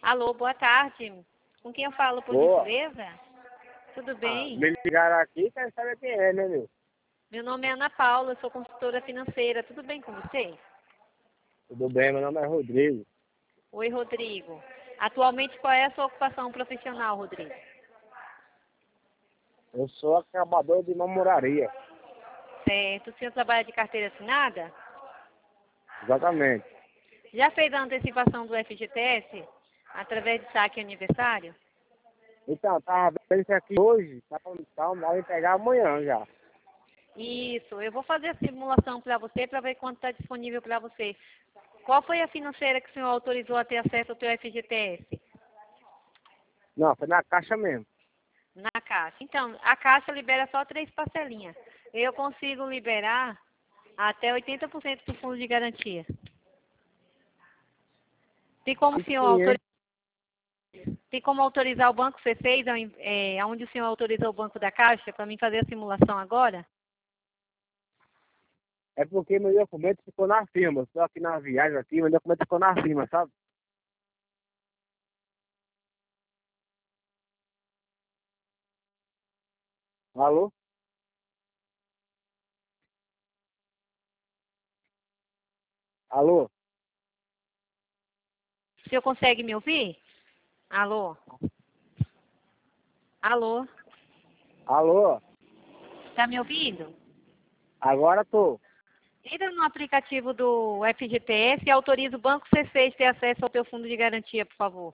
Alô, boa tarde. Com quem eu falo, por Boa. gentileza? Tudo bem? Me ligaram aqui, quero saber quem é, né, meu? Meu nome é Ana Paula, eu sou consultora financeira. Tudo bem com você? Tudo bem, meu nome é Rodrigo. Oi, Rodrigo. Atualmente, qual é a sua ocupação profissional, Rodrigo? Eu sou acabador de mamoraria. Certo. O senhor trabalha de carteira assinada? Exatamente. Já fez a antecipação do FGTS através de saque aniversário? Então, tava vendo isso aqui hoje, vai pegar amanhã já. Isso. Eu vou fazer a simulação para você para ver quanto está disponível para você. Qual foi a financeira que o senhor autorizou a ter acesso ao seu FGTS? Não, foi na caixa mesmo. Na Caixa. Então, a Caixa libera só 3 parcelinhas. Eu consigo liberar até 80% do fundo de garantia. Tem como, o E senhor sim, hein? tem como autorizar o banco C6, onde o senhor autorizou o banco da Caixa, para mim fazer a simulação agora? É porque meu documento ficou na firma. Estou aqui na viagem aqui, meu documento ficou na firma, sabe? Alô? Alô? O senhor consegue me ouvir? Alô? Alô? Alô? Está me ouvindo? Agora tô. Entra no aplicativo do FGTS e autoriza o Banco C6 ter acesso ao teu fundo de garantia, por favor.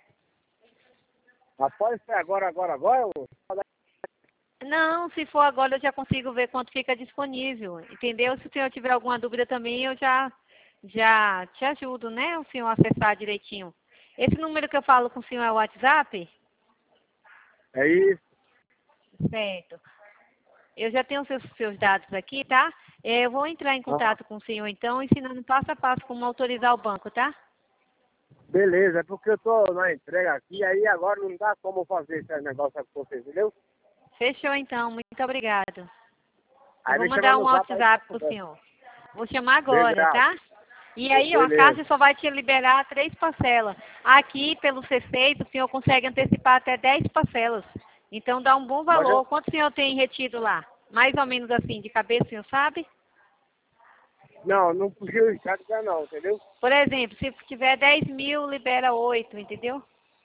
Mas pode ser agora? Ô? Não, se for agora eu já consigo ver quanto fica disponível, entendeu? Se o senhor tiver alguma dúvida também, eu já te ajudo, né? O senhor acessar direitinho. Esse número que eu falo com o senhor é o WhatsApp? É isso. Certo. Eu já tenho os seus dados aqui, tá? Eu vou entrar em Ah, contato com o senhor, então, ensinando passo a passo como autorizar o banco, tá? beleza, é porque eu tô na entrega aqui, aí agora não dá como fazer esse negócio com vocês, entendeu? Fechou, então. Muito obrigado. Eu Aí vou me chama mandar no um zap aí pra WhatsApp pro conversa. senhor. Vou chamar agora, Beleza, tá? E aí, ó, a beleza. Caixa só vai te liberar 3 parcelas. Aqui, pelo C6, o senhor consegue antecipar até 10 parcelas. Então, dá um bom Mas valor. Quanto o senhor tem retido lá? Mais ou menos assim, de cabeça, o senhor sabe? não fugiu o estado não, entendeu? Por exemplo, se tiver 10 mil, libera 8, entendeu?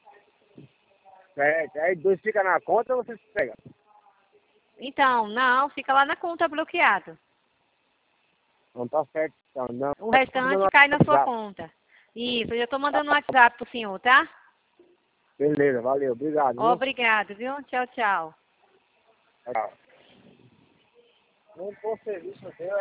Aí dois fica na conta ou você pega? Então, não, fica lá na conta bloqueado. Não tá certo, então, não. O É tudo no restante cai na sua WhatsApp. conta. Isso, eu já estou mandando um WhatsApp pro senhor, tá? Beleza, valeu, obrigado, viu? Obrigado, viu? Tchau, tchau. Tchau. Não pôr serviço,